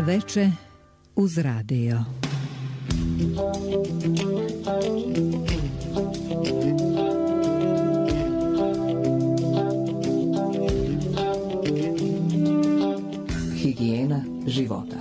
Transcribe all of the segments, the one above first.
Veče uz radio. Higijena života.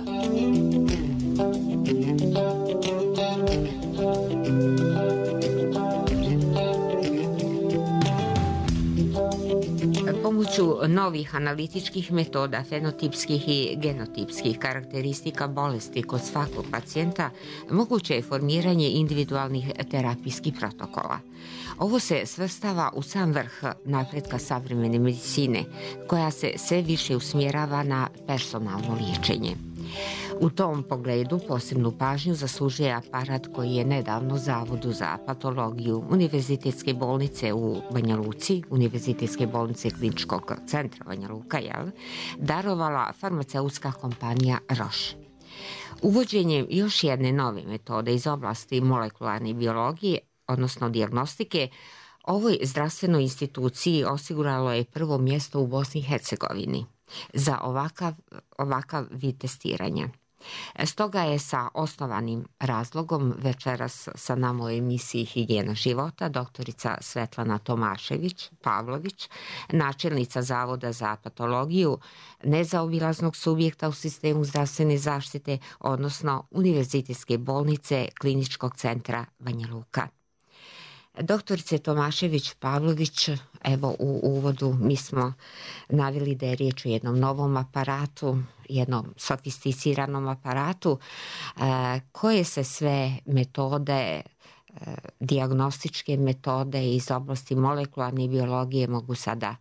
Pomoću novih analitičkih metoda, fenotipskih i genotipskih karakteristika bolesti kod svakog pacijenta, moguće je formiranje individualnih terapijskih protokola. Ovo se svrstava u sam vrh napretka savremene medicine, koja se sve više usmjerava na personalno liječenje. U tom pogledu posebnu pažnju zaslužuje aparat koji je nedavno Zavodu za patologiju Univerzitetske bolnice u Banja Luci, Univerzitetske bolnice Kliničkog centra Banja Luka, darovala farmaceutska kompanija Roche. Uvođenjem još jedne nove metode iz oblasti molekularne biologije, odnosno dijagnostike, ovoj zdravstvenoj instituciji osiguralo je prvo mjesto u Bosni i Hercegovini za ovakav vid testiranja. Stoga je sa osnovanim razlogom večeras sa nama u emisiji Higijena života doktorica Svetlana Tomašević-Pavlović, načelnica Zavoda za patologiju, nezaobilaznog subjekta u sistemu zdravstvene zaštite, odnosno Univerzitetske bolnice Kliničkog centra Banja Luka. Doktorice Tomašević-Pavlović, evo u uvodu mi smo naveli da je riječ o jednom novom aparatu, jednom sofisticiranom aparatu, koje se sve metode, dijagnostičke metode iz oblasti molekularne biologije mogu sada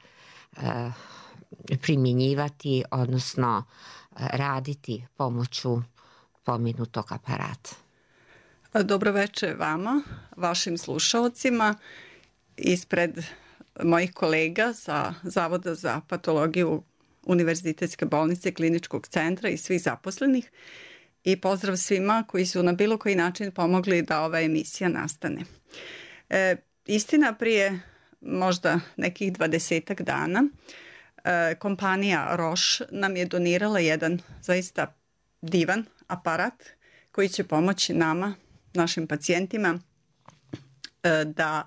primjenjivati, odnosno raditi pomoću pomenutog aparata. Dobro večer vama, vašim slušalcima. Ispred mojih kolega sa Zavoda za patologiju Univerzitetske bolnice Kliničkog centra i svih zaposlenih i pozdrav svima koji su na bilo koji način pomogli da ova emisija nastane. Istina, prije možda nekih 20 dana kompanija Roche nam je donirala jedan zaista divan aparat koji će pomoći nama, našim pacijentima, da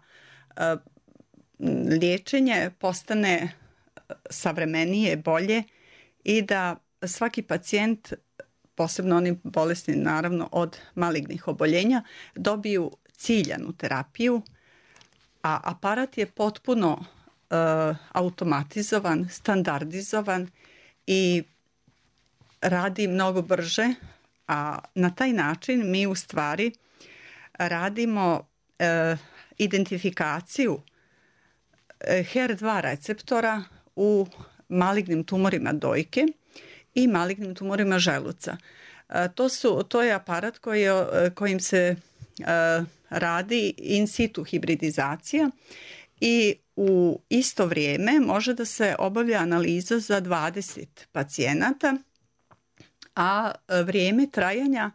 liječenje postane savremenije, bolje i da svaki pacijent, posebno oni bolesni naravno od malignih oboljenja, dobiju ciljanu terapiju, a aparat je potpuno automatizovan, standardizovan i radi mnogo brže, a na taj način mi u stvari radimo identifikaciju HER2 receptora u malignim tumorima dojke i malignim tumorima želuca. To je aparat kojim se radi in situ hibridizacija i u isto vrijeme može da se obavlja analiza za 20 pacijenata, a vrijeme trajanja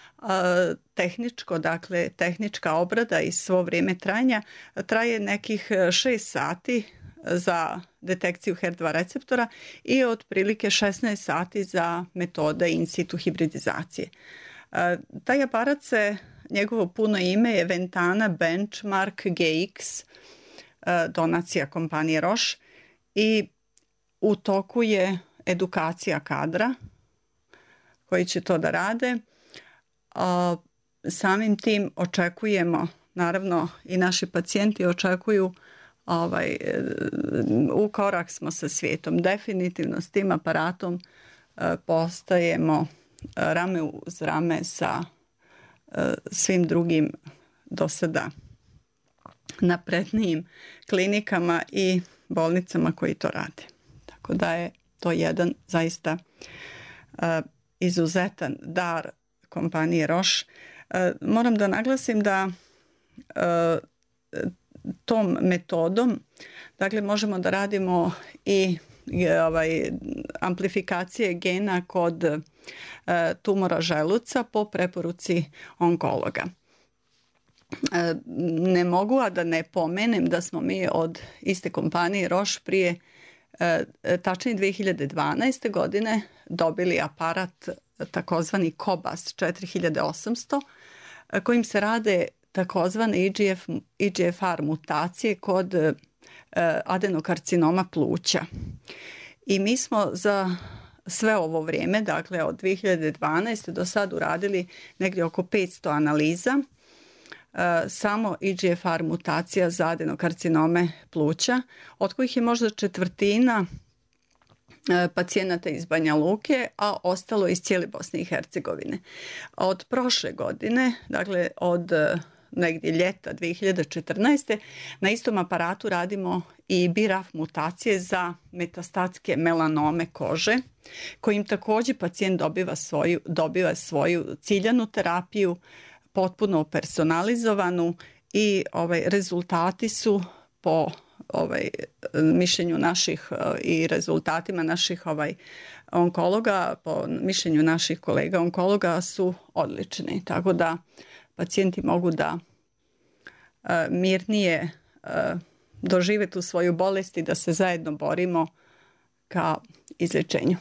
tehnička obrada i svo vrijeme trajanja traje nekih 6 sati za detekciju HER2 receptora i otprilike 16 sati za metode in situ hibridizacije. Taj aparat njegovo puno ime je Ventana Benchmark GX, donacija kompanije Roche, i u toku je edukacija kadra koji će to da rade. Samim tim očekujemo, naravno i naši pacijenti očekuju, u korak smo sa svijetom. Definitivno s tim aparatom postajemo rame uz rame sa svim drugim do sada naprednijim klinikama i bolnicama koji to rade. Tako da je to jedan zaista izuzetan dar kompanije Roche. Moram da naglasim da tom metodom, dakle, možemo da radimo i amplifikacije gena kod tumora želuca po preporuci onkologa. Ne mogu a da ne pomenem da smo mi od iste kompanije Roche prije tačnije 2012. godine dobili aparat takozvani COBAS 4800, kojim se rade takozvane EGFR mutacije kod adenokarcinoma pluća. I mi smo za sve ovo vrijeme, dakle od 2012. do sad uradili negdje oko 500 analiza, samo EGFR mutacija za adenokarcinome pluća, od kojih je možda četvrtina pacijenata iz Banja Luke, a ostalo iz cijele Bosne i Hercegovine. Od prošle godine, dakle od negdje ljeta 2014. na istom aparatu radimo i BRAF mutacije za metastatske melanome kože, kojim također pacijent dobiva svoju ciljanu terapiju, potpuno personalizovanu, i rezultati su po mišljenju naših i rezultatima naših onkologa, po mišljenju naših kolega onkologa, su odlični. Tako da pacijenti mogu da mirnije dožive tu svoju bolest i da se zajedno borimo ka izlječenju.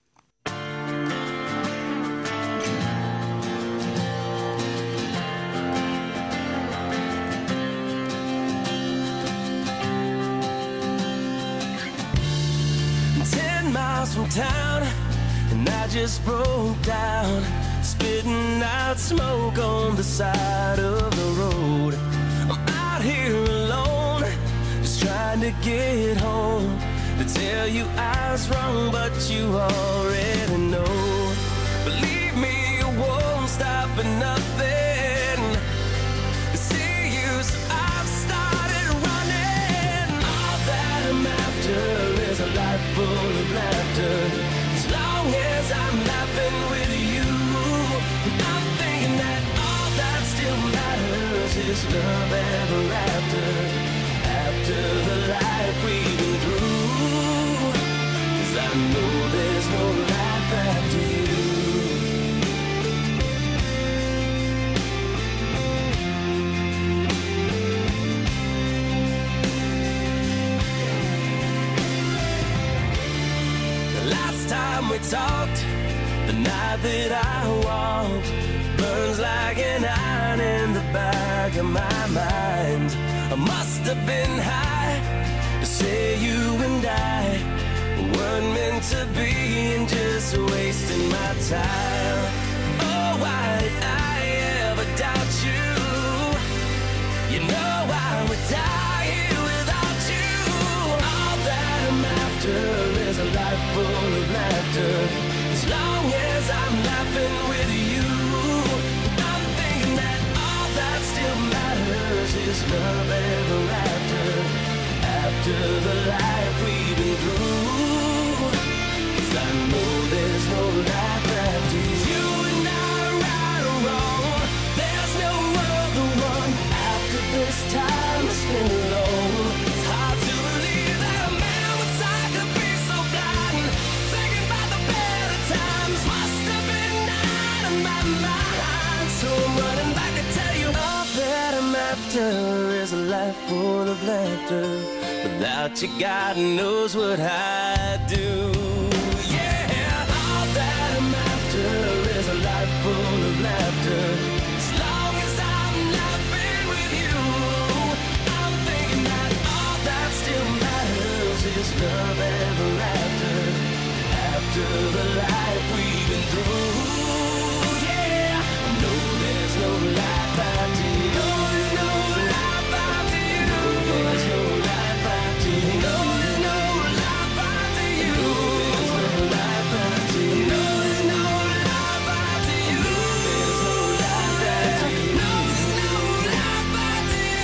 From town, and I just broke down, spitting out smoke on the side of the road. I'm out here alone, just trying to get home, to tell you I was wrong, but you already know. Believe me, it won't stop at nothing to see you, so I've started running. All that I'm after is a life full of laughter. As long as I'm laughing with you, I'm thinking that all that still matters is love ever after. After the life we've been through, 'cause I know there's no life after you. Time we talked, the night that I walked, burns like an iron in the back of my mind. I must have been high to say you and I weren't meant to be, and just wasting my time. Oh, why did I ever doubt you? You know I would die here without you. All that I'm after is a life full of laughter. As long as I'm laughing with you, I'm thinking that all that still matters is love ever after. After the life we've been through, 'cause I know there's no life after you. And I, right or wrong, there's no other one after this time I spent alone. It's hard to believe that a man with sight could be so blind. Thinking about the better times must have been out of my mind. So I'm running back to tell you all that I'm after is a life full of laughter. Without you, God knows what I'd do. Yeah, all that I'm after is a life full of laughter. As long as I'm laughing with you, I'm thinking that all that still matters is love ever after. After the life we've been through, yeah, I know there's no life after you. No, there's no life after you. No, there's no life after you. No, there's no life after you. There's no life after you. No, there's no life after you. There's no life after you. No, there's no life after you.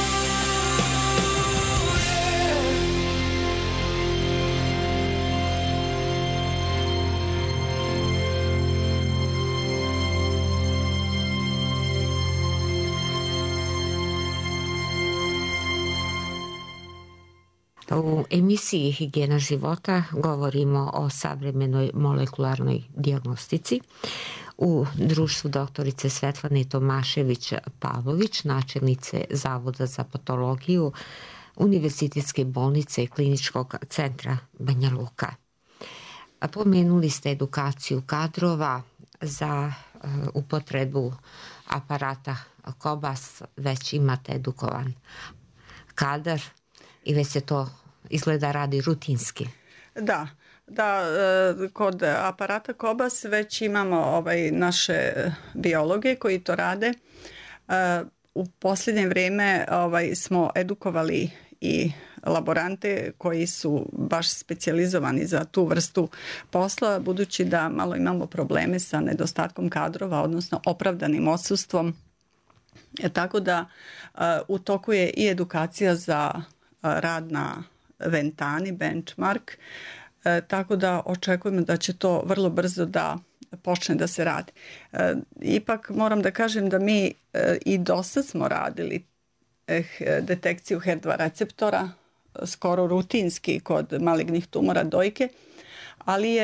U emisiji Higijena života govorimo o savremenoj molekularnoj dijagnostici u društvu doktorice Svetlane Tomašević-Pavlović, načelnice Zavoda za patologiju Univerzitetske bolnice i Kliničkog centra Banja Luka. Pomenuli ste edukaciju kadrova za upotrebu aparata Kobas, već imate edukovan kadar i već se to izgleda radi rutinski. Da, kod aparata Kobas već imamo naše biologe koji to rade. U posljednje vrijeme smo edukovali i laborante koji su baš specijalizovani za tu vrstu posla, budući da malo imamo probleme sa nedostatkom kadrova, odnosno opravdanim odsustvom. Tako da u toku je i edukacija za rad na ventani, benchmark, tako da očekujemo da će to vrlo brzo da počne da se radi. Ipak moram da kažem da mi i dosta smo radili detekciju HER2 receptora, skoro rutinski kod malignih tumora dojke, ali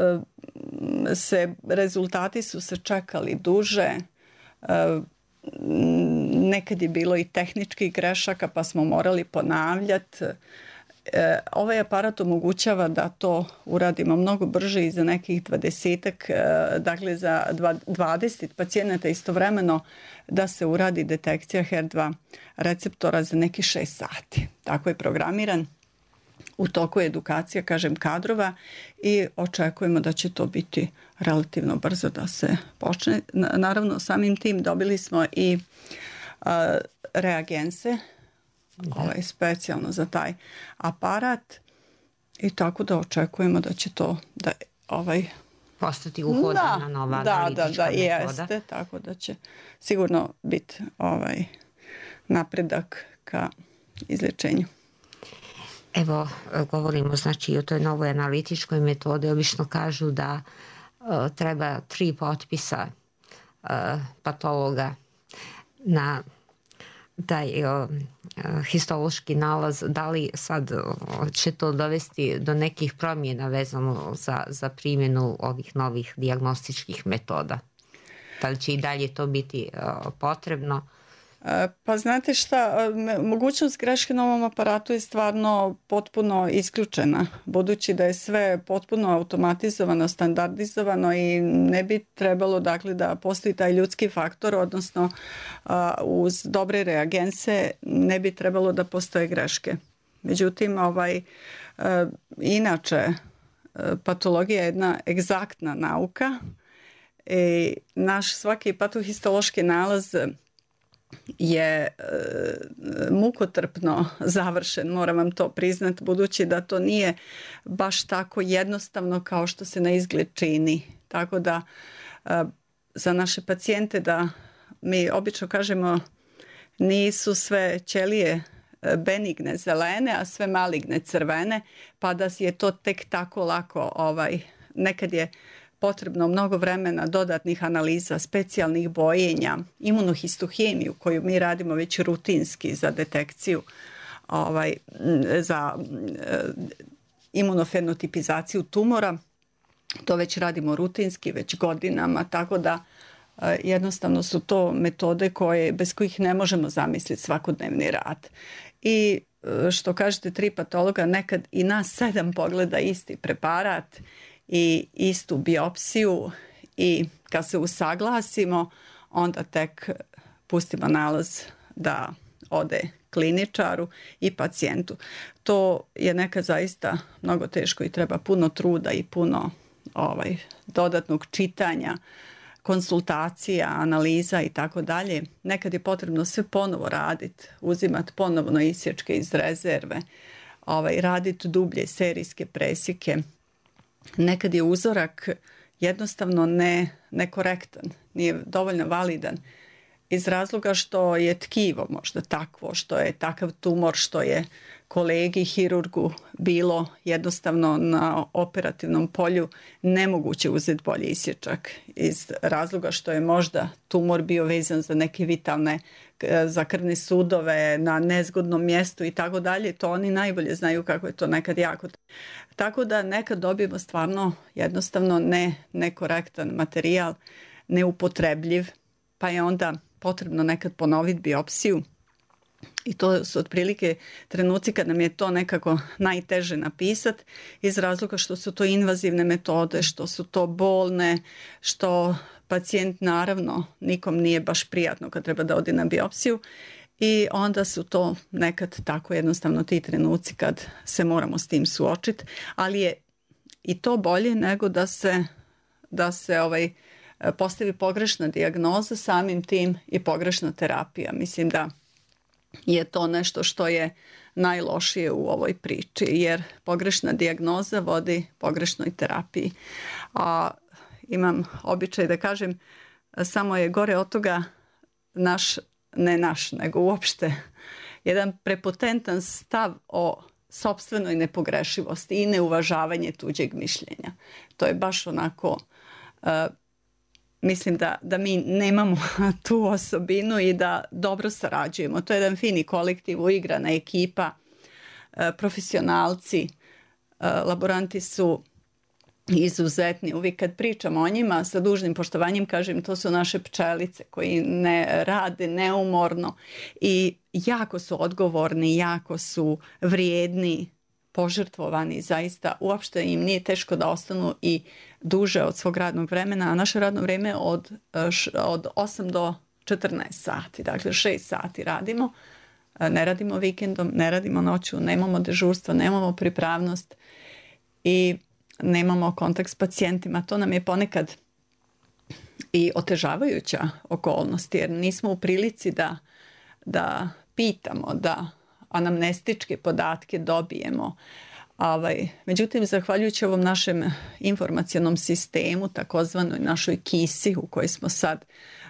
rezultati su se čekali duže. Nekad je bilo i tehničkih grešaka pa smo morali ponavljati. Ovaj aparat omogućava da to uradimo mnogo brže i za nekih 20-ak, dakle za 20 pacijenata istovremeno da se uradi detekcija HER2 receptora za neki 6 sati. Tako je programiran. U toku je edukacija, kažem, kadrova i očekujemo da će to biti relativno brzo da se počne. Naravno, samim tim dobili smo i reagense, specijalno za taj aparat i tako da očekujemo da će to postati uhodana nova analitička metoda. Jeste, tako da će sigurno biti napredak ka izlječenju. Evo, govorimo znači o toj novoj analitičkoj metodi. Obično kažu da treba 3 potpisa patologa na taj histološki nalaz. Da li sad će to dovesti do nekih promjena vezano za primjenu ovih novih dijagnostičkih metoda? Da li će i dalje to biti potrebno? Pa znate šta, mogućnost greške na ovom aparatu je stvarno potpuno isključena, budući da je sve potpuno automatizovano, standardizovano i ne bi trebalo dakle da postoji taj ljudski faktor, odnosno uz dobre reagense ne bi trebalo da postoje greške. Međutim, inače patologija je jedna egzaktna nauka i naš svaki patohistološki nalaz je mukotrpno završen, moram vam to priznati, budući da to nije baš tako jednostavno kao što se na izgled čini. Tako da za naše pacijente, da mi obično kažemo, nisu sve ćelije benigne zelene, a sve maligne crvene, pa da je to tek tako lako. Nekad je potrebno mnogo vremena, dodatnih analiza, specijalnih bojenja, imunohistohemiju koju mi radimo već rutinski za detekciju, za imunofenotipizaciju tumora. To već radimo rutinski, već godinama, tako da jednostavno su to metode bez kojih ne možemo zamisliti svakodnevni rad. I što kažete, 3 patologa, nekad i nas 7 pogleda isti preparat i istu biopsiju i kad se usaglasimo, onda tek pustimo nalaz da ode kliničaru i pacijentu. To je nekad zaista mnogo teško i treba puno truda i puno dodatnog čitanja, konsultacija, analiza i tako dalje. Nekad je potrebno sve ponovo raditi, uzimati ponovno isječke iz rezerve, raditi dublje serijske presjeke. Nekad je uzorak jednostavno nekorektan, nije dovoljno validan iz razloga što je tkivo možda takvo, što je takav tumor, što je kolegi hirurgu bilo jednostavno na operativnom polju nemoguće uzeti bolji isječak iz razloga što je možda tumor bio vezan za neke vitalne, za krvne sudove na nezgodnom mjestu i tako dalje. To oni najbolje znaju kako je to nekad jako. Tako da nekad dobijemo stvarno jednostavno nekorektan materijal, neupotrebljiv, pa je onda potrebno nekad ponoviti biopsiju I to su otprilike trenuci kad nam je to nekako najteže napisati, iz razloga što su to invazivne metode, što su to bolne, što pacijent naravno nikom nije baš prijatno kad treba da ode na biopsiju i onda su to nekad tako jednostavno ti trenuci kad se moramo s tim suočiti, ali je i to bolje nego da se postavi pogrešna dijagnoza, samim tim i pogrešna terapija. Mislim da je to nešto što je najlošije u ovoj priči, jer pogrešna dijagnoza vodi pogrešnoj terapiji. A imam običaj da kažem, samo je gore od toga nego uopšte jedan prepotentan stav o sopstvenoj nepogrešivosti i neuvažavanje tuđeg mišljenja. To je baš onako, mislim da mi nemamo tu osobinu i da dobro sarađujemo. To je jedan fini kolektiv, uigrana ekipa, profesionalci, laboranti su izuzetni. Uvijek kad pričamo o njima sa dužnim poštovanjem kažem to su naše pčelice koji ne rade neumorno i jako su odgovorni, jako su vrijedni, požrtvovani, zaista uopšte im nije teško da ostanu i duže od svog radnog vremena, a naše radno vrijeme od 8 do 14 sati, dakle 6 sati radimo, ne radimo vikendom, ne radimo noću, nemamo dežurstvo, nemamo pripravnost i nemamo kontakt s pacijentima. To nam je ponekad i otežavajuća okolnost, jer nismo u prilici da pitamo, da anamnestičke podatke dobijemo. Međutim, zahvaljujući ovom našem informacionom sistemu, takozvanoj našoj KISI u kojoj smo sad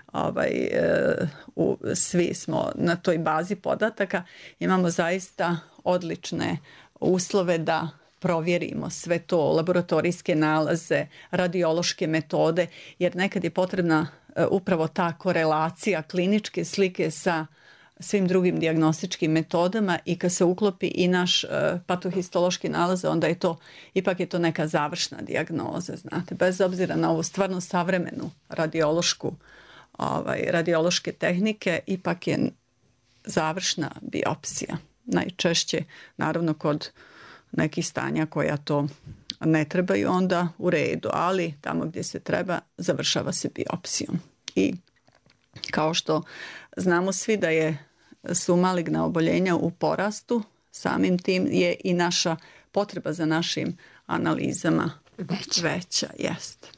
svi smo na toj bazi podataka, imamo zaista odlične uslove da provjerimo sve to, laboratorijske nalaze, radiološke metode, jer nekad je potrebna upravo ta korelacija kliničke slike sa svim drugim dijagnostičkim metodama i kad se uklopi i naš patohistološki nalaz, onda ipak je to neka završna dijagnoza, znate, bez obzira na ovu stvarno savremenu radiološke tehnike, ipak je završna biopsija. Najčešće, naravno, kod nekih stanja koja to ne trebaju, onda u redu, ali tamo gdje se treba završava se biopsijom. I kao što znamo svi da su maligna oboljenja u porastu, samim tim je i naša potreba za našim analizama veća. Jest.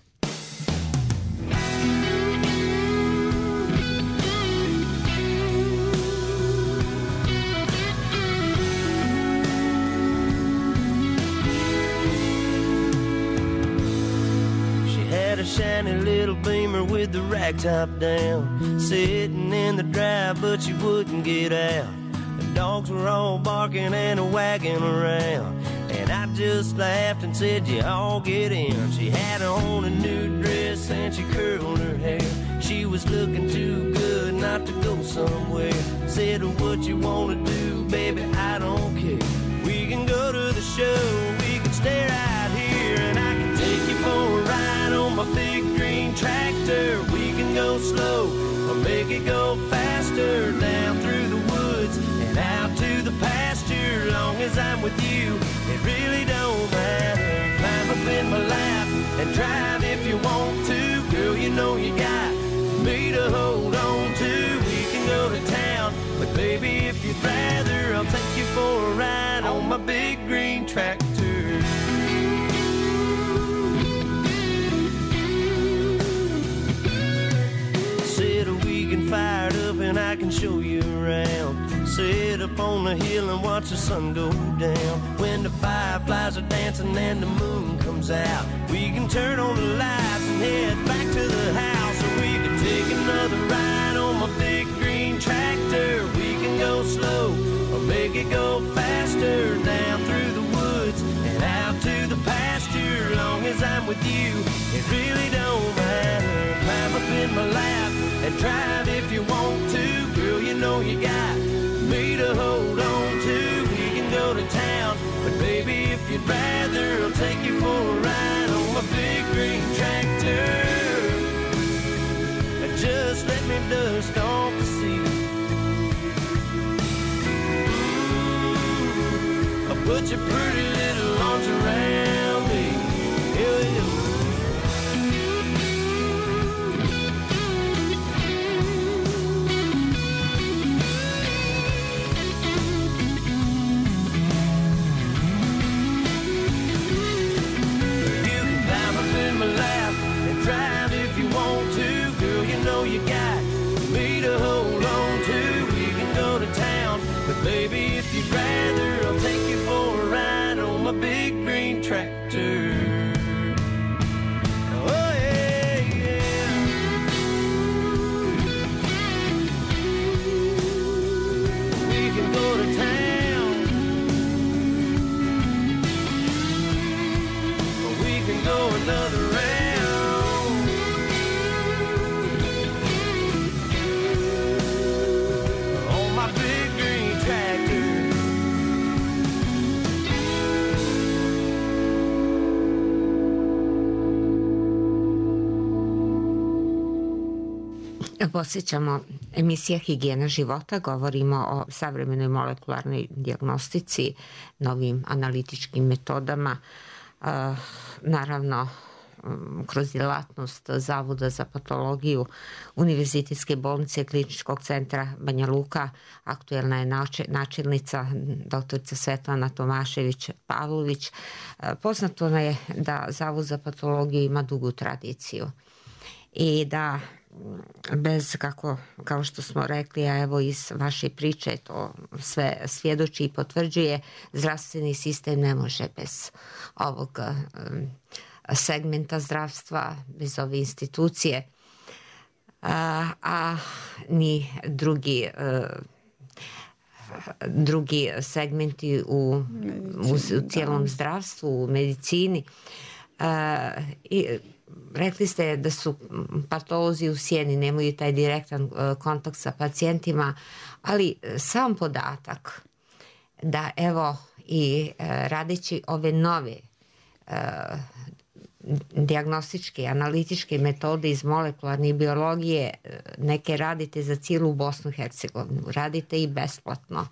Shiny little Beamer with the rack top down, sitting in the drive, but she wouldn't get out. The dogs were all barking and wagging around, and I just laughed and said, you all get in. She had on a new dress and she curled her hair. She was looking too good not to go somewhere. Said, what you wanna do, baby, I don't care. We can go to the show, we can stay right here, and I can take you for a ride on my big green tractor. We can go slow or make it go faster, down through the woods and out to the pasture. Long as I'm with you, it really don't matter. Climb up in my lap and drive if you want to. Girl, you know you got me to hold on to. We can go to town, but baby, if you'd rather, I'll take you for a ride on my big green tractor. Fired up and I can show you around. Sit up on the hill and watch the sun go down. When the fireflies are dancing and the moon comes out, we can turn on the lights and head back to the house. Or we can take another ride on my big green tractor. We can go slow or make it go faster, down through the woods and out to the pasture. Long as I'm with you, it really don't matter. Climb up in my lap and drive if you want to. Girl, you know you got me to hold on to. We can go to town, but baby, if you'd rather, I'll take you for a ride on my big green tractor. Just let me dust off the seat. put your pretty little arms around me. Here we go. You can climb up in my lap and drive if you want to. Girl, you know you got me to hold on to. We can go to town, but baby, if you'd rather, I'll take you for a ride on my big green tractor. Oh yeah, yeah. We can go to town, or we can go another round. On my big green tractor. Posjećamo emisija Higijena života, govorimo o savremenoj molekularnoj dijagnostici, novim analitičkim metodama, naravno kroz djelatnost Zavoda za patologiju Univerzitetske bolnice Kliničkog centra Banja Luka. Aktuelna je načelnica doktorica Svetlana Tomašević-Pavlović. Poznato je da Zavod za patologiju ima dugu tradiciju i da bez, kao što smo rekli, a evo iz vaše priče to sve svjedoči i potvrđuje, zdravstveni sistem ne može bez ovog segmenta zdravstva, bez ove institucije, a ni drugi segmenti u cijelom zdravstvu, u medicini. I rekli ste da su patolozi u sjeni, nemaju taj direktan kontakt sa pacijentima, ali sam podatak da evo i radeći ove nove dijagnostičke, analitičke metode iz molekularne biologije, neke radite za cijelu Bosnu i Hercegovinu, radite i besplatno.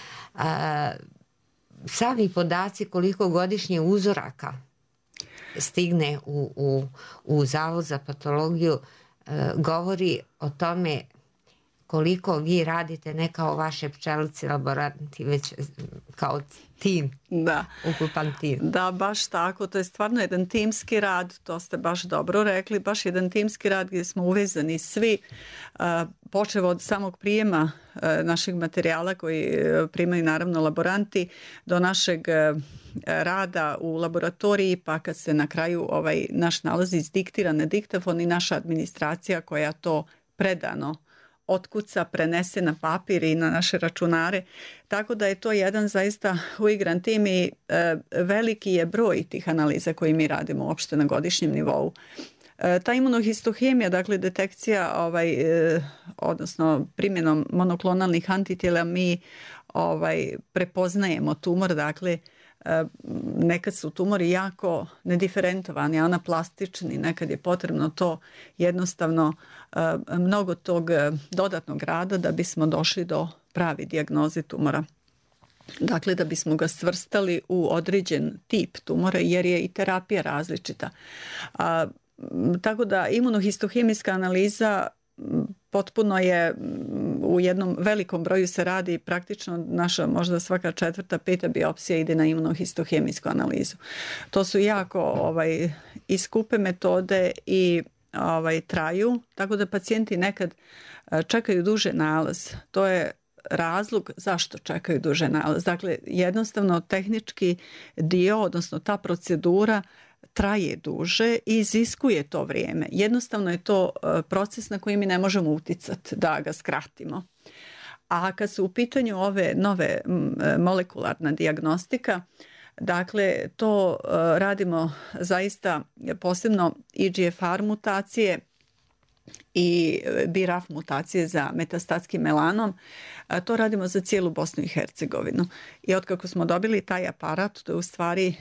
Sami podaci koliko godišnje uzoraka stigne u Zavod za patologiju govori o tome koliko vi radite ne kao vaše pčelice laboranti, već kao tim, ukupan tim. Da, baš tako, to je stvarno jedan timski rad, to ste baš dobro rekli, baš jedan timski rad gdje smo uvezani svi, počev od samog prijema našeg materijala koji primaju naravno laboranti, do našeg rada u laboratoriji, pa kad se na kraju naš nalaz izdiktira na diktafon i naša administracija koja to predano otkuca, prenese na papir i na naše računare. Tako da je to jedan zaista uigran tim i veliki je broj tih analiza koji mi radimo uopšte na godišnjem nivou. Ta imunohistohemija, dakle detekcija, odnosno primjenom monoklonalnih antitijela mi prepoznajemo tumor, dakle nekad su tumori jako nediferentovani, anaplastični, nekad je potrebno to jednostavno mnogo tog dodatnog rada da bismo došli do pravi dijagnoze tumora. Dakle, da bismo ga svrstali u određen tip tumora, jer je i terapija različita. Tako da imunohistohemijska analiza potpuno je u jednom velikom broju se radi, praktično naša možda svaka 4., 5. biopsija ide na imunohistohemijsku analizu. To su jako i skupe metode i traju, tako da pacijenti nekad čekaju duže nalaz. To je razlog zašto čekaju duže nalaz. Dakle, jednostavno tehnički dio, odnosno ta procedura traje duže i iziskuje to vrijeme. Jednostavno je to proces na koji mi ne možemo uticati da ga skratimo. A kad su u pitanju ove nove molekularna dijagnostika, dakle, to radimo zaista posebno EGFR mutacije i BRAF mutacije za metastatski melanom. To radimo za cijelu Bosnu i Hercegovinu. I otkako smo dobili taj aparat, to je u stvari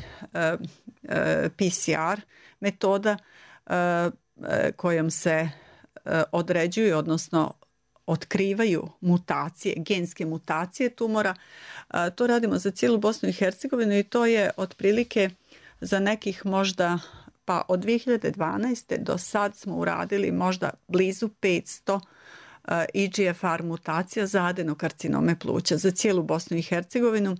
PCR metoda kojom se određuju, odnosno otkrivaju mutacije, genske mutacije tumora. To radimo za cijelu Bosnu i Hercegovinu i to je otprilike za nekih možda, pa od 2012. do sad smo uradili možda blizu 500 EGFR mutacija za adenokarcinome pluća za cijelu Bosnu i Hercegovinu.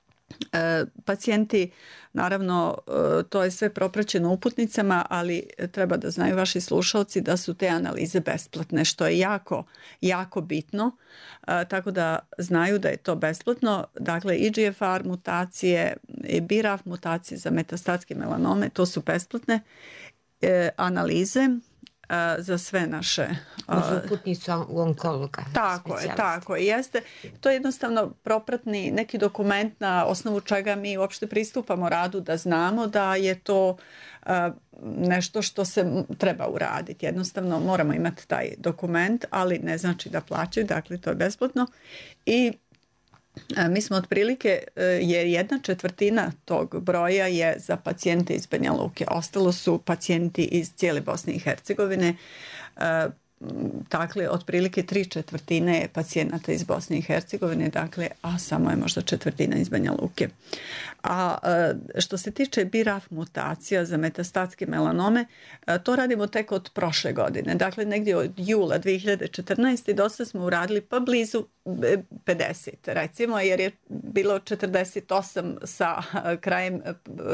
Pacijenti, naravno, to je sve propraćeno uputnicama, ali treba da znaju vaši slušalci da su te analize besplatne, što je jako, jako bitno, tako da znaju da je to besplatno. Dakle, EGFR mutacije i BRAF mutacije za metastatske melanome, to su besplatne analize za sve naše... Uz uputnicu u onkologa. Tako je, jeste. To je jednostavno propratni neki dokument na osnovu čega mi uopšte pristupamo radu, da znamo da je to nešto što se treba uraditi. Jednostavno moramo imati taj dokument, ali ne znači da plaćaju, dakle to je besplatno. I mi smo otprilike, je 1/4 tog broja je za pacijente iz Banja Luke. Ostalo su pacijenti iz cijele Bosne i Hercegovine. Dakle, otprilike 3/4 je pacijenata iz Bosne i Hercegovine, dakle, a samo je možda 1/4 iz Banja Luke. A što se tiče BRAF mutacija za metastatske melanome, to radimo tek od prošle godine. Dakle, negdje od jula 2014. dosta smo uradili pa blizu 50, recimo, jer je bilo 48 sa krajem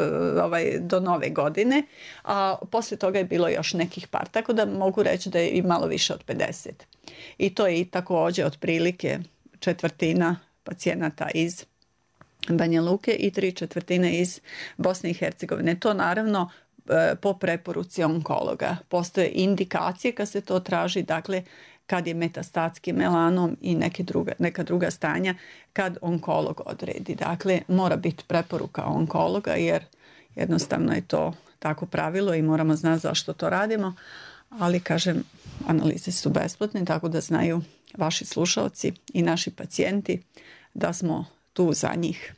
do nove godine, a poslije toga je bilo još nekih par, tako da mogu reći da je i malo više od 50. I to je i također otprilike 1/4 pacijenata iz Banja Luke i 3/4 iz Bosne i Hercegovine. To naravno po preporuci onkologa. Postoje indikacije kad se to traži, dakle kad je metastatski melanom i neka druga stanja, kad onkolog odredi. Dakle, mora biti preporuka onkologa jer jednostavno je to tako pravilo i moramo znati zašto to radimo. Ali, kažem, analize su besplatne, tako da znaju vaši slušalci i naši pacijenti da smo tu za njih.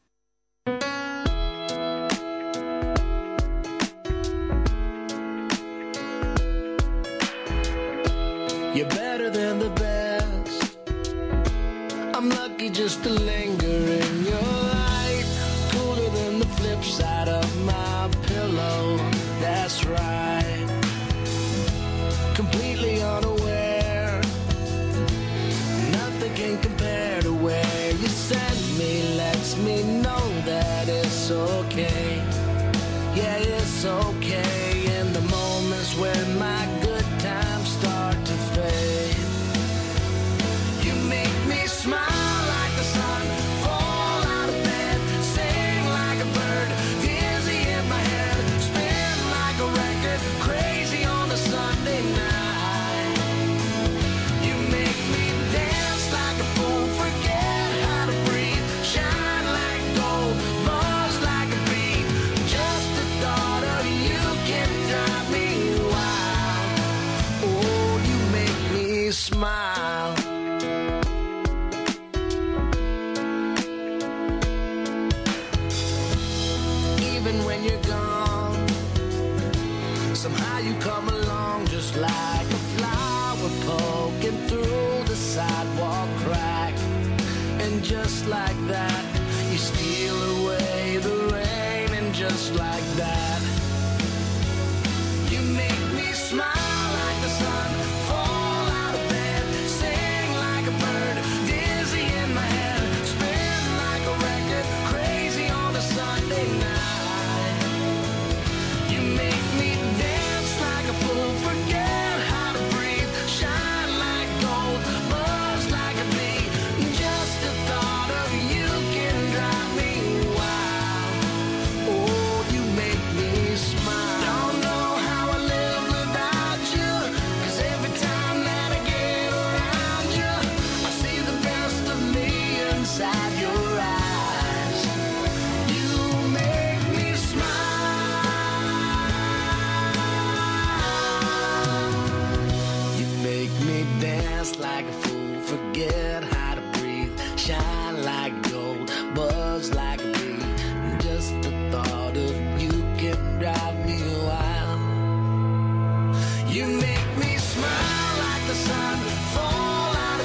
You're better than the best. I'm lucky just to linger in your light. Cooler than the flip side of my pillow. That's right. Completely unaware. Nothing can compare to where you send me. Lets me know that it's okay. Yeah, it's okay. In the moments when my good times start to fade, you make me smile like the sun, fall out of bed, sing like a bird, dizzy in my head, spin like a record, crazy on a Sunday night. You make me dance like a fool, forget how to breathe, shine like gold, buzz like a bee. Just the thought of you can drive me wild. Oh, you make me smile. Even when you're gone, somehow you come along just like a flower poking through the sidewalk crack. And just like that, you steal away the rain. And just like that, you make me smile like the sun, fall out of bed, sing like a bird, dizzy in my head, spin like a record, crazy on a Sunday night. You make me dance like a fool, forget how to breathe, shine like gold, buzz like a bee. Just the thought of you can drive me wild. Oh, you make me smile. Don't know how I live without you, 'cause every time that I get around you, I see the best of me inside your eyes. You make me smile. You make me dance like a fool, forget how to breathe, shine like gold, buzz like a bee. Just the thought of you can drive me wild. You make me smile like the sun, fall out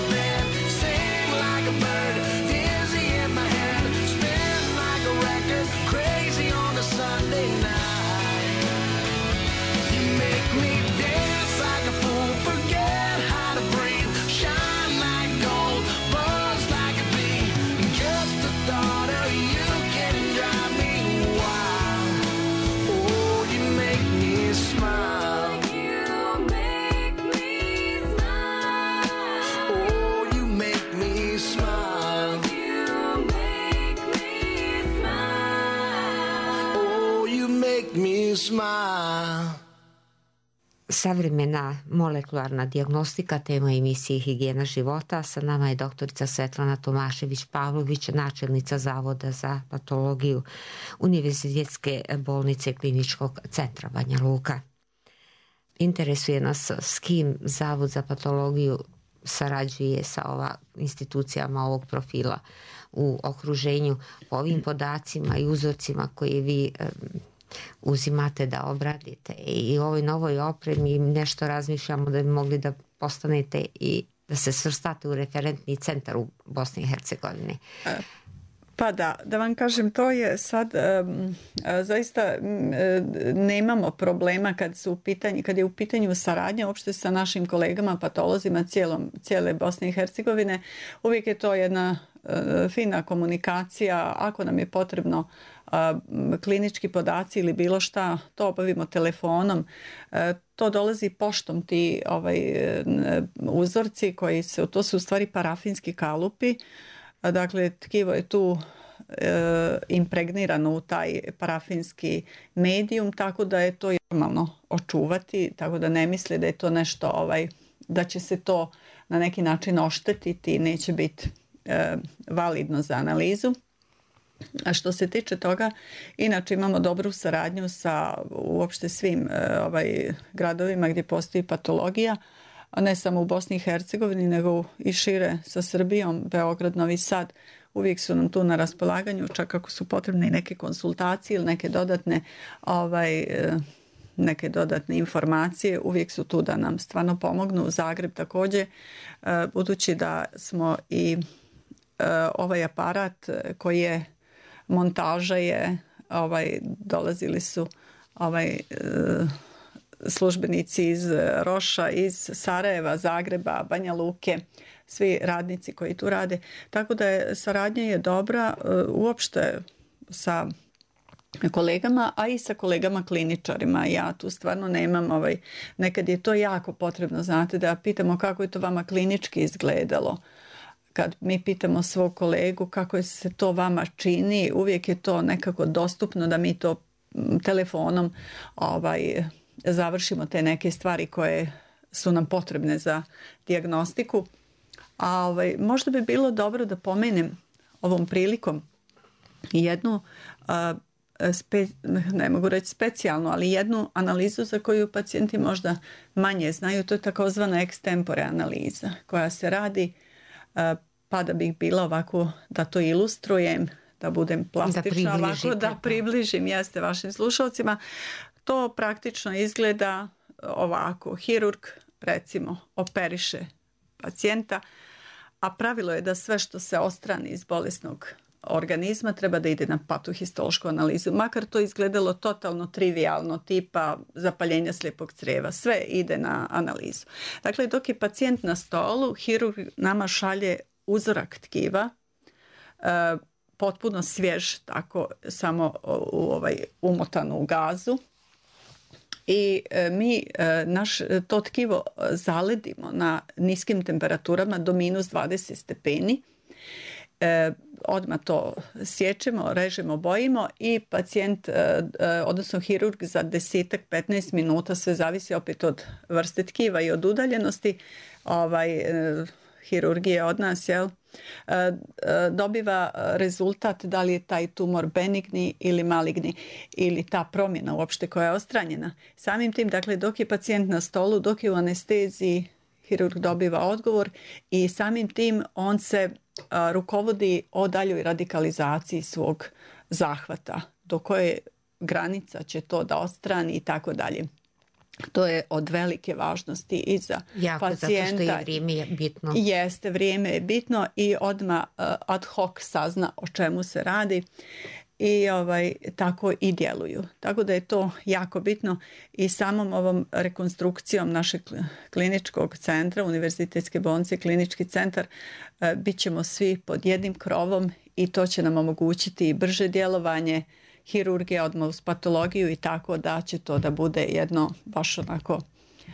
you smile. Savremena molekularna dijagnostika, tema emisije Higijena života. Sa nama je doktorica Svetlana Tomašević-Pavlović, načelnica Zavoda za patologiju Univerzitetske bolnice Kliničkog centra Banja Luka. Interesuje nas s kim Zavod za patologiju sarađuje sa institucijama ovog profila u okruženju, po ovim podacima i uzorcima koje vi uzimate da obradite i ovoj novoj opremi nešto razmišljamo da bi mogli da postanete i da se svrstate u referentni centar u Bosni i Hercegovini. Pa da vam kažem, to je sad zaista nemamo problema kad je u pitanju saradnja uopšte sa našim kolegama patolozima cijele Bosne i Hercegovine. Uvijek je to jedna fina komunikacija. Ako nam je potrebno klinički podaci ili bilo šta, to obavimo telefonom. To dolazi poštom, ti uzorci to su u stvari parafinski kalupi. Dakle, tkivo je tu impregnirano u taj parafinski medijum, tako da je to normalno očuvati, tako da ne misle da je to nešto, da će se to na neki način oštetiti i neće biti validno za analizu. A što se tiče toga, inače imamo dobru saradnju sa uopšte svim gradovima gdje postoji patologija, a ne samo u Bosni i Hercegovini, nego i šire sa Srbijom, Beograd, Novi Sad. Uvijek su nam tu na raspolaganju, čak ako su potrebne i neke konsultacije ili neke dodatne informacije, uvijek su tu da nam stvarno pomognu. Zagreb također, budući da smo i ovaj aparat koji je montaža je, dolazili su službenici iz Roša, iz Sarajeva, Zagreba, Banja Luke, svi radnici koji tu rade. Tako da saradnja je dobra uopšte sa kolegama, a i sa kolegama kliničarima. Ja tu stvarno nemam, nekad je to jako potrebno, znate, da pitamo kako je to vama klinički izgledalo. Kad mi pitamo svog kolegu kako se to vama čini, uvijek je to nekako dostupno da mi to telefonom završimo te neke stvari koje su nam potrebne za dijagnostiku. A možda bi bilo dobro da pomenem ovom prilikom jednu, ne mogu reći specijalnu, ali jednu analizu za koju pacijenti možda manje znaju. To je takozvana extempore analiza koja se radi, pa da bih bila ovako, da to ilustrujem, da budem plastična, ovako da približim jeste vašim slušalcima. To praktično izgleda ovako. Hirurg, recimo, operiše pacijenta, a pravilo je da sve što se odstrani iz bolesnog organizma treba da ide na patohistološku analizu. Makar to izgledalo totalno trivialno, tipa zapaljenja slijepog crijeva. Sve ide na analizu. Dakle, dok je pacijent na stolu, hirurg nama šalje uzorak tkiva, potpuno svjež, tako samo umotan u gazu. I mi to tkivo zaledimo na niskim temperaturama do minus 20 stepeni. Odmah to sječemo, režemo, bojimo i pacijent, odnosno hirurg za 10-15 minuta, sve zavisi opet od vrste tkiva i od udaljenosti hirurgije od nas, dobiva rezultat da li je taj tumor benigni ili maligni ili ta promjena uopšte koja je odstranjena. Samim tim, dakle, dok je pacijent na stolu, dok je u anesteziji, hirurg dobiva odgovor i samim tim on se rukovodi o daljoj radikalizaciji svog zahvata, do koje granica će to da odstrani i tako dalje. To je od velike važnosti i za pacijenta. Zato što je vrijeme bitno. Jeste, vrijeme je bitno i odmah ad hoc sazna o čemu se radi i tako i djeluju. Tako da je to jako bitno i samom ovom rekonstrukcijom našeg kliničkog centra, Univerzitetske bolnice, klinički centar, bit ćemo svi pod jednim krovom i to će nam omogućiti i brže djelovanje hirurgije, odmah uz patologiju i tako da će to da bude jedno baš onako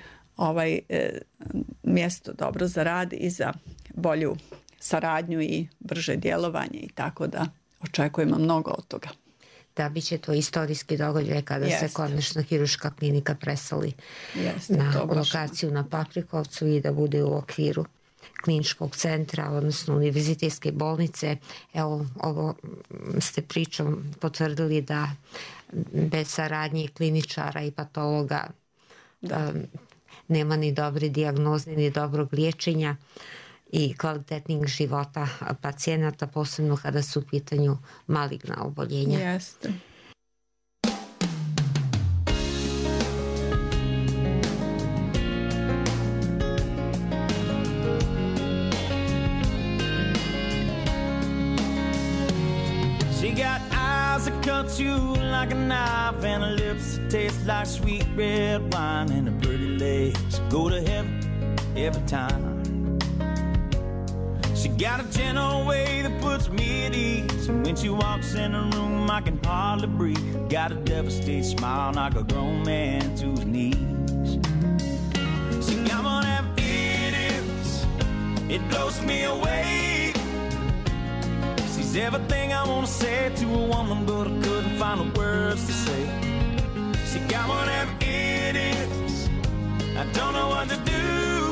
mjesto dobro za rad i za bolju saradnju i brže djelovanje i tako da očekujemo mnogo od toga. Da, bit će to istorijski događaj kada se konačno hirurška klinika preseli na lokaciju na Paprikovcu i da bude u okviru kliničkog centra, odnosno univerzitetske bolnice. Evo, ovo ste pričom potvrdili da bez saradnje kliničara i patologa nema ni dobre dijagnoze, ni dobrog liječenja i kvalitetnih života pacijenata, posebno kada su u pitanju maligna oboljenja. Jeste. She got eyes that cut you like a knife and her lips that taste like sweet red wine and her pretty legs go to heaven every time. She got a gentle way that puts me at ease, and when she walks in the room I can hardly breathe. Got a devastated smile, knock a grown man to his knees. She got one of them idiots, it blows me away. She's everything I want to say to a woman, but I couldn't find the words to say. She got one of them idiots, I don't know what to do.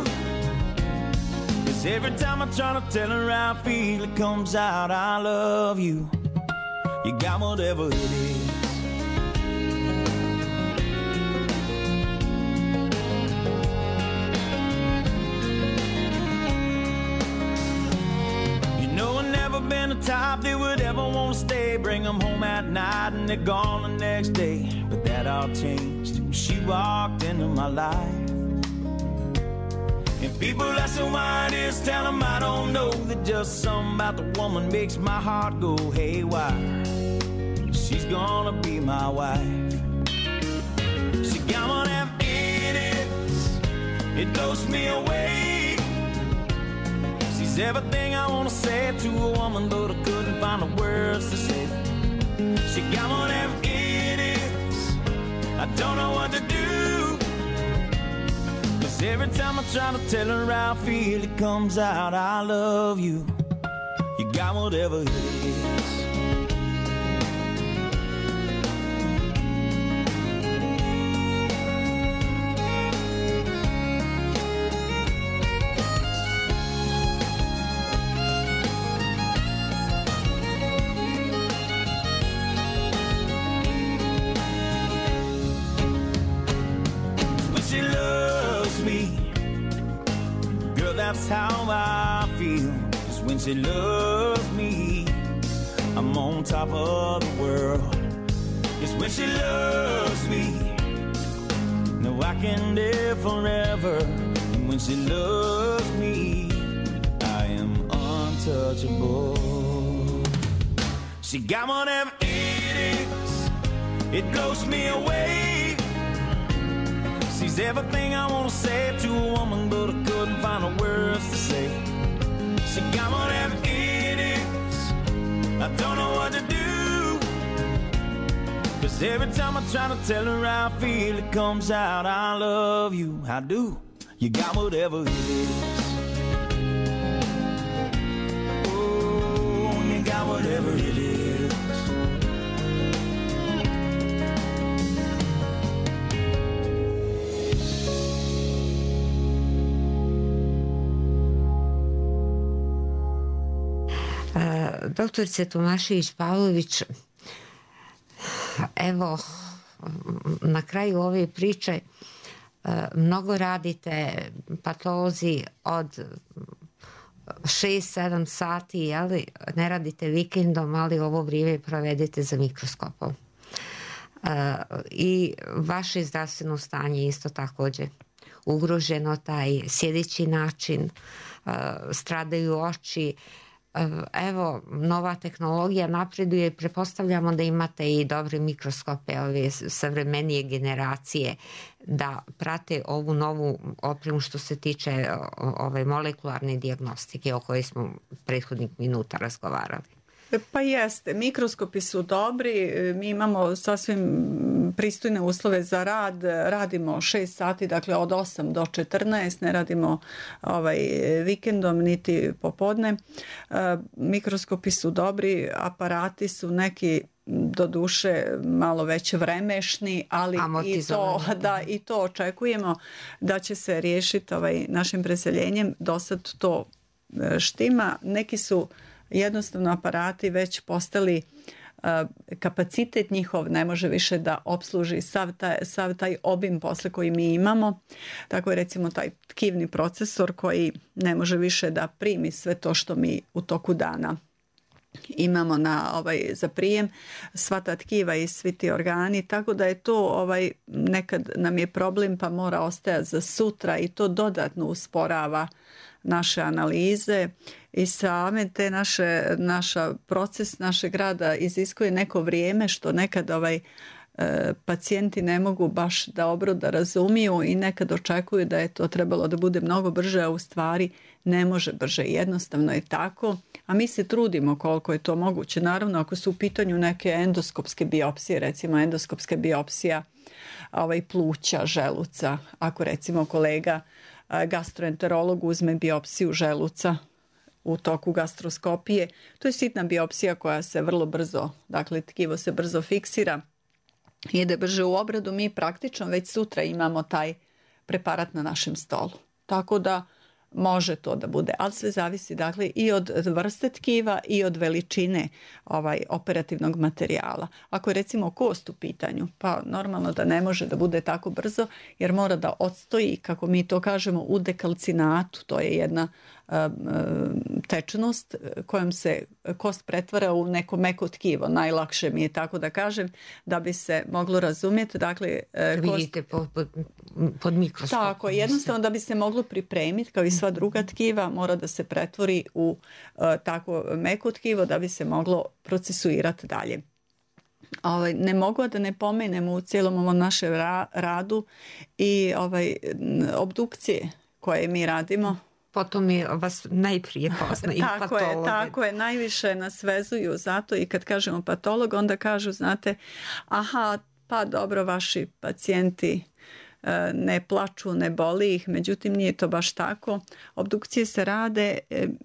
Every time I try to tell her how I feel, it comes out, I love you. You got whatever it is. You know I've never been the type that would ever want to stay, bring them home at night and they're gone the next day. But that all changed when she walked into my life. And people ask me why it is, tell them I don't know, that just something about the woman makes my heart go haywire. She's gonna be my wife. She got one of them idiots, it blows me away. She's everything I wanna say to a woman, but I couldn't find the words to say. She got one of them idiots, I don't know what to do. Every time I try to tell her how I feel, it comes out, I love you. You got whatever it is. That's how I feel, 'cause when she loves me, I'm on top of the world. It's when she loves me, no, I can live forever. And when she loves me, I am untouchable. She got one of them idiots, it blows me away. She's everything I want to say to a woman, but I couldn't find the words to say. She got one of them idiots, I don't know what to do. 'Cause every time I try to tell her how I feel, it comes out, I love you, I do. You got whatever it is. Oh, you got whatever it is. Doktorice Tomašević-Pavlović, evo, na kraju ove priče mnogo radite, patolozi od 6-7 sati, jeli, ne radite vikendom, ali ovo vrijeme provedete za mikroskopom. I vaše zdravstveno stanje isto također ugroženo, taj sjedeći način, stradaju oči. Evo, nova tehnologija napreduje, pretpostavljamo da imate i dobre mikroskope, ove savremenije generacije, da prate ovu novu opremu što se tiče ove molekularne dijagnostike o kojoj smo prethodnih minuta razgovarali. Pa jeste, mikroskopi su dobri, mi imamo sasvim pristojne uslove za rad, radimo 6 sati, dakle od 8 do 14, ne radimo vikendom niti popodne. Mikroskopi su dobri, aparati su neki do duše malo već vremešni, ali i to očekujemo da će se riješiti našim preseljenjem. Do sad to štima. Neki su jednostavno aparati već postali, kapacitet njihov ne može više da opsluži sav taj obim posle koji mi imamo. Tako je recimo taj tkivni procesor koji ne može više da primi sve to što mi u toku dana imamo za prijem, sva ta tkiva i svi ti organi, tako da je to nekad nam je problem pa mora ostajati za sutra i to dodatno usporava naše analize i same te naša proces našeg rada iziskuje neko vrijeme što nekad pacijenti ne mogu baš dobro da razumiju i nekad očekuju da je to trebalo da bude mnogo brže, a u stvari ne može brže. Jednostavno je tako, a mi se trudimo koliko je to moguće. Naravno, ako su u pitanju neke endoskopske biopsije, recimo endoskopska biopsija pluća, želuca, ako recimo kolega gastroenterolog uzme biopsiju želuca u toku gastroskopije, to je sitna biopsija koja se vrlo brzo, dakle tkivo se brzo fiksira, ide brže u obradu, mi praktično već sutra imamo taj preparat na našem stolu. Tako da može to da bude, ali sve zavisi dakle i od vrste tkiva i od veličine operativnog materijala. Ako je recimo kost u pitanju, pa normalno da ne može da bude tako brzo jer mora da odstoji, kako mi to kažemo, u dekalcinatu, to je jedna tečnost kojom se kost pretvara u neko meko tkivo, najlakše mi je tako da kažem, da bi se moglo razumjeti. Dakle, vidite pod mikroskopom. Tako, jednostavno da bi se moglo pripremiti kao i sva druga tkiva, mora da se pretvori u tako meko tkivo da bi se moglo procesuirati dalje. Ne mogu da ne pomenem u cijelom ovom našem radu i obdukcije koje mi radimo. Potom je vas najprije poznaju patologe. Tako je, najviše nas vezuju zato i kad kažemo patolog, onda kažu, znate, aha, pa dobro, vaši pacijenti ne plaču, ne boli ih, međutim nije to baš tako. Obdukcije se rade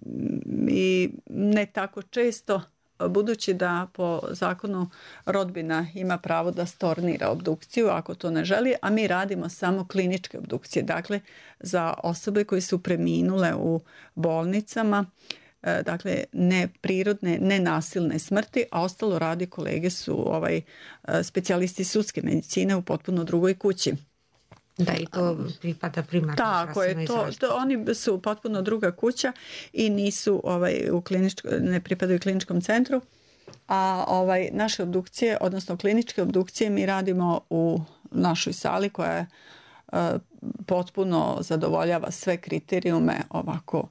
i ne tako često, budući da po zakonu rodbina ima pravo da stornira obdukciju ako to ne želi, a mi radimo samo kliničke obdukcije. Dakle, za osobe koji su preminule u bolnicama, dakle neprirodne, nenasilne smrti, a ostalo radi kolege su specijalisti sudske medicine u potpuno drugoj kući. Da, i to pripada primarno. Tako je, oni su potpuno druga kuća i nisu ne pripadaju kliničkom centru, a naše obdukcije, odnosno kliničke obdukcije mi radimo u našoj sali koja je potpuno zadovoljava sve kriterijume, ovako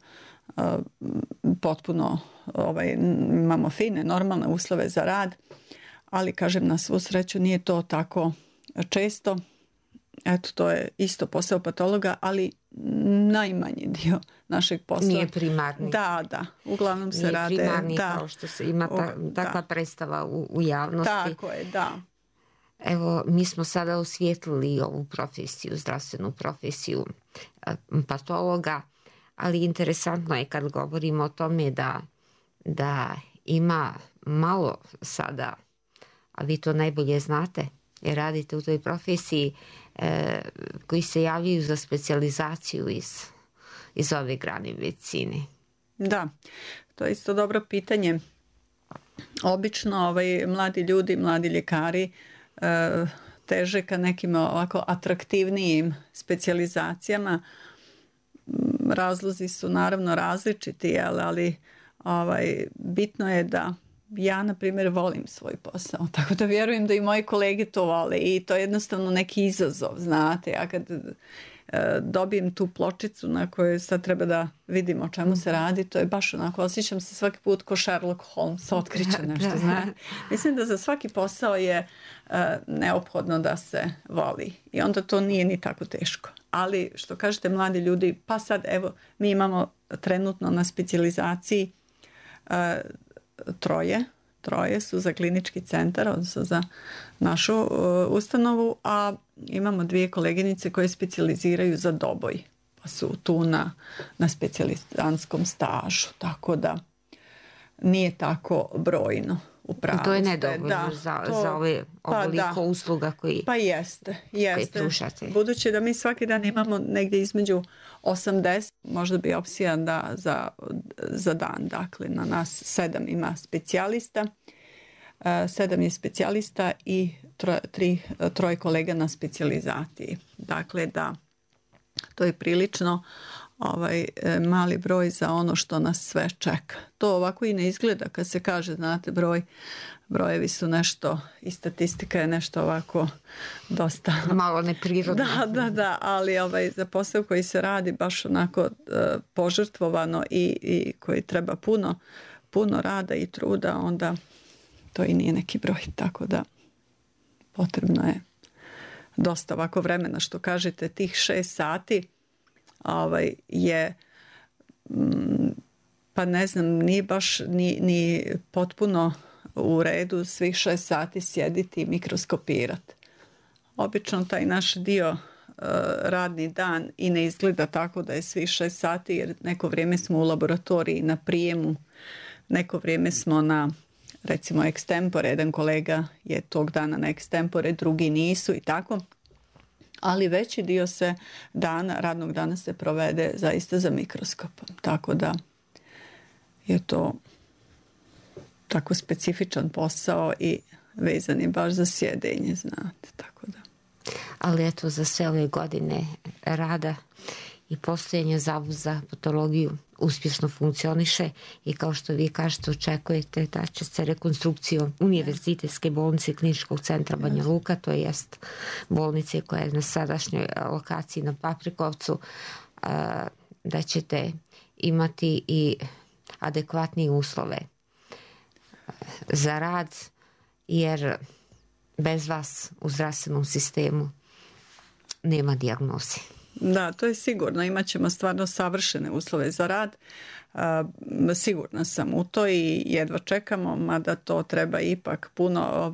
potpuno imamo fine, normalne uslove za rad, ali kažem, na svu sreću nije to tako često. Eto, to je isto posao patologa, ali najmanji dio našeg posla. Nije primarni. Da, uglavnom se rade. Nije primarni kao što se ima takva predstava u javnosti. Tako je, da. Evo, mi smo sada osvijetlili ovu profesiju, zdravstvenu profesiju patologa, ali interesantno je kad govorimo o tome da ima malo sada, a vi to najbolje znate, jer radite u toj profesiji, koji se javljaju za specijalizaciju iz ove grane medicine. Da, to je isto dobro pitanje. Obično mladi ljudi, mladi ljekari teže ka nekim ovako atraktivnijim specijalizacijama. Razlozi su naravno različiti, ali bitno je da ja, na primjer, volim svoj posao, tako da vjerujem da i moji kolege to vole i to je jednostavno neki izazov, znate. Ja kad dobijem tu pločicu na kojoj sad treba da vidimo o čemu se radi, to je baš onako, osjećam se svaki put ko Sherlock Holmes, otkriće nešto, znate. Mislim da za svaki posao je neophodno da se voli i onda to nije ni tako teško. Ali što kažete, mladi ljudi, pa sad evo, mi imamo trenutno na specijalizaciji 3 3 su za klinički centar, odnosno za našu ustanovu, a imamo 2 koleginice koje specijaliziraju za Doboj, pa su tu na specijalizanskom stažu, tako da nije tako brojno. To je nedovoljno za ove ovoliko usluga koji jeste. pružate. Budući da mi svaki dan imamo negdje između 80 možda biopsija za dan. Dakle, na nas 7 ima specijalista. 7 je specijalista i 3 kolega na specijalizaciji. Dakle, da, to je prilično mali broj za ono što nas sve čeka. To ovako i ne izgleda kad se kaže, znate, brojevi su nešto i statistika je nešto ovako dosta malo neprirodno. Da, ali za posao koji se radi baš onako požrtvovano i koji treba puno rada i truda, onda to i nije neki broj, tako da potrebno je dosta ovako vremena, što kažete, tih 6 sati je, pa ne znam, nije baš ni potpuno u redu svih 6 sati sjediti i mikroskopirati. Obično taj naš dio radni dan i ne izgleda tako da je svih 6 sati, jer neko vrijeme smo u laboratoriji na prijemu, neko vrijeme smo na, recimo, ekstempore. Jedan kolega je tog dana na ekstempore, drugi nisu i tako. Ali veći dio radnog dana se provede zaista za mikroskopom. Tako da je to tako specifičan posao i vezan je baš za sjedenje, znate. Tako da. Ali eto, za sve ove godine rada i postojanje Zavoda za patologiju uspješno funkcioniše i kao što vi kažete, očekujete da će se rekonstrukcijom Univerzitetske bolnice Kliničkog centra Banja Luka, to jest bolnice koja je na sadašnjoj lokaciji na Paprikovcu, da ćete imati i adekvatnije uslove za rad, jer bez vas u zdravstvenom sistemu nema dijagnoze. Da, to je sigurno. Imat ćemo stvarno savršene uslove za rad. Sigurna sam u to i jedva čekamo, mada to treba ipak puno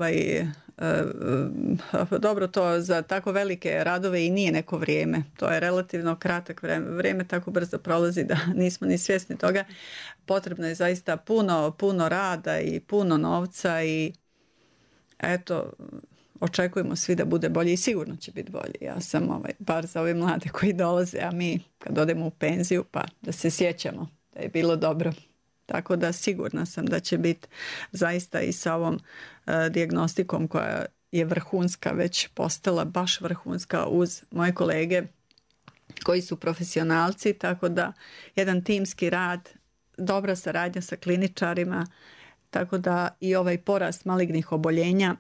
dobro, to za tako velike radove i nije neko vrijeme. To je relativno kratak vrijeme tako brzo prolazi da nismo ni svjesni toga. Potrebno je zaista puno rada i puno novca i eto, očekujemo svi da bude bolje i sigurno će biti bolje. Ja sam bar za ove mlade koji dolaze, a mi kad odemo u penziju pa da se sjećamo da je bilo dobro. Tako da sigurna sam da će biti zaista i sa ovom dijagnostikom koja je vrhunska, već postala baš vrhunska uz moje kolege koji su profesionalci, tako da jedan timski rad, dobra saradnja sa kliničarima, tako da i ovaj porast malignih oboljenja,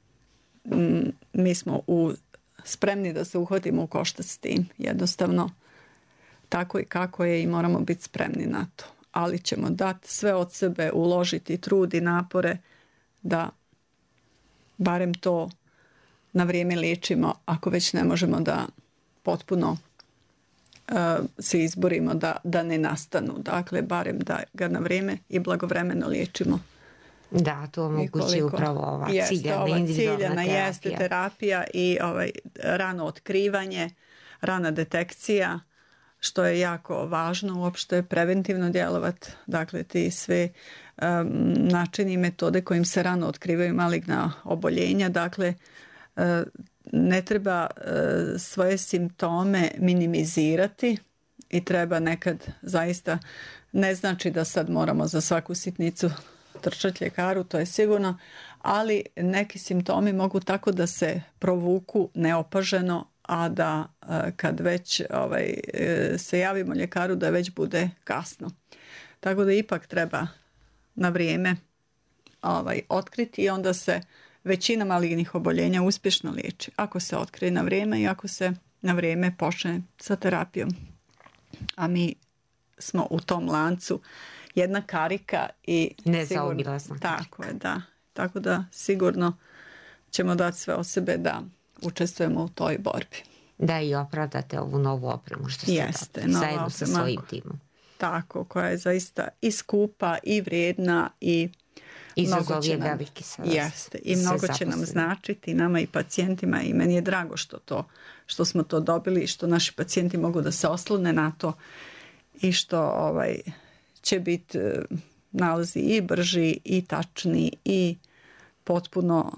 mi smo spremni da se uhvatimo u koštac s tim. Jednostavno tako i kako je i moramo biti spremni na to. Ali ćemo dati sve od sebe, uložiti trud i napore da barem to na vrijeme liječimo, ako već ne možemo da potpuno se izborimo da ne nastanu. Dakle, barem da ga na vrijeme i blagovremeno liječimo. Da, to omogući upravo ova ciljana individualna terapija i rano otkrivanje, rana detekcija, što je jako važno uopšte preventivno djelovati. Dakle, ti sve načini i metode kojim se rano otkrivaju maligna oboljenja. Dakle, ne treba svoje simptome minimizirati i treba nekad zaista, ne znači da sad moramo za svaku sitnicu trčati ljekaru, to je sigurno, ali neki simptomi mogu tako da se provuku neopaženo, a da kad već se javimo ljekaru da već bude kasno. Tako da ipak treba na vrijeme otkriti i onda se većina malignih oboljenja uspješno liječi. Ako se otkrije na vrijeme i ako se na vrijeme počne sa terapijom. A mi smo u tom lancu jedna karika i nezaobilazna karika. Tako je, da. Tako da sigurno ćemo dati sve od sebe da učestvujemo u toj borbi. Da, i opravdate ovu novu opremu što ste dali, zajedno sa svojim timom. Tako, koja je zaista i skupa i vrijedna i Izazov je veliki sada. Jeste, i mnogo će nam značiti nama i pacijentima, i meni je drago što smo to dobili i što naši pacijenti mogu da se oslone na to i što će biti nalazi i brži i tačni i potpuno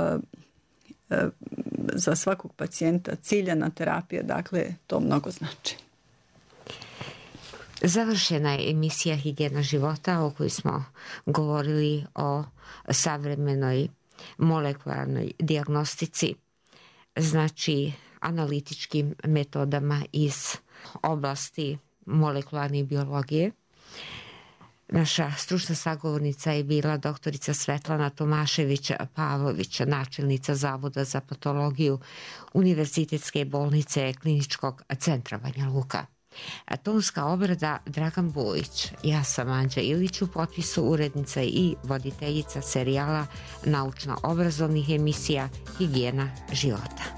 za svakog pacijenta ciljana terapija, dakle to mnogo znači. Završena je emisija Higijena života o kojoj smo govorili o savremenoj molekularnoj dijagnostici, znači analitičkim metodama iz oblasti molekularne biologije. Naša stručna sagovornica je bila doktorica Svetlana Tomašević-Pavlović, načelnica Zavoda za patologiju Univerzitetske bolnice Kliničkog centra Banja Luka. Tonska obrada Dragan Bojić. Ja sam Anđa Ilić, u potpisu urednica i voditeljica serijala naučno-obrazovnih emisija Higijena života.